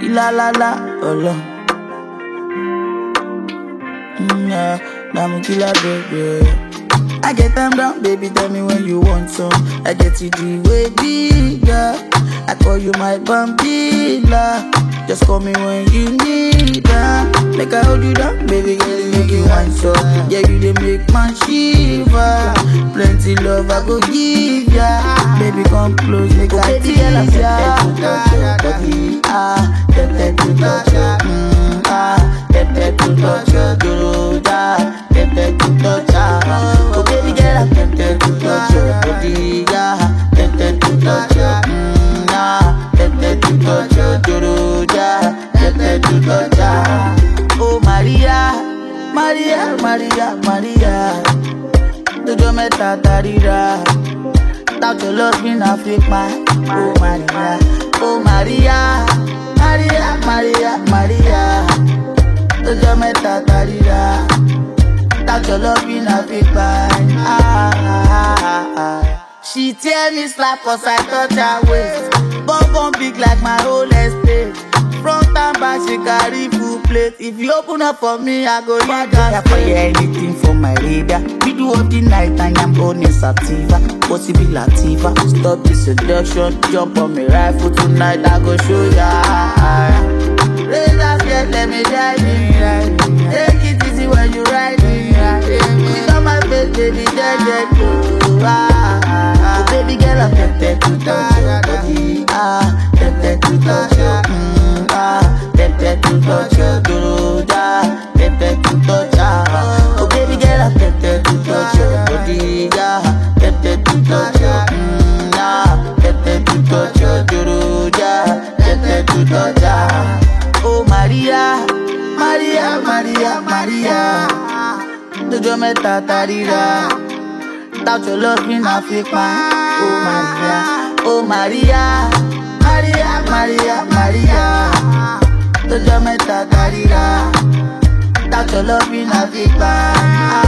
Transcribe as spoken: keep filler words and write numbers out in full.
La la la, oh mm, yeah, I'm a killer, baby. I get them down, baby, tell me when you want some. I get it the way bigger. I call you my bambila. Just call me when you need her. Make I hold you down, baby, girl, you make you wine so. Yeah, you dey make man shiver. Plenty love I go give ya. Baby, come close, make I tease ya. Baby, ah, tempted to touch ya. Mm, ah, tempted to touch ya. Do da, tempted to touch ya. Oh, baby, girl, I'm tempted to touch your body, yeah. Tempted to touch ya. Mm, ah, tempted to touch your do da, tempted to touch ya. Oh, Maria, Maria, Maria, Maria. Dojo meta tarira. Without your love, me not fake man. Oh, Maria, oh, Maria, Maria, Maria, Maria. Dojo meta tarira. Without your love, me not fake man. Ah, ah, ah, ah. She tell me slap cause I touch her waist. Bum bum big like my whole estate. Front and back she carry full plate. If you open up for me, I go lead her. For you anything for my radar. We do up the night and I'm going sativa. Possibly Lativa. Stop the seduction. Jump on me rifle tonight. I go show ya. Raise that get let me drive me right. Take it easy when you ride me right. Put on my face, baby, dead, dead, oh, ah, oh, baby girl, I'm tempted to touch your body. Ah, tempted to touch your, mm, ah, tempted to touch your do-da, tempted to touch ya. Oh, baby girl, I'm tempted to touch your body. Yeah, tempted to touch your, mm, ah, tempted to touch your do-da, tempted to touch ya. Oh, Maria, Maria, Maria, Maria. Dojo meta tarira. Without your love, me not fake man. Oh, Maria, oh, Maria, Maria, Maria, Maria. Dojo meta tarira. Without your love, me not fake man.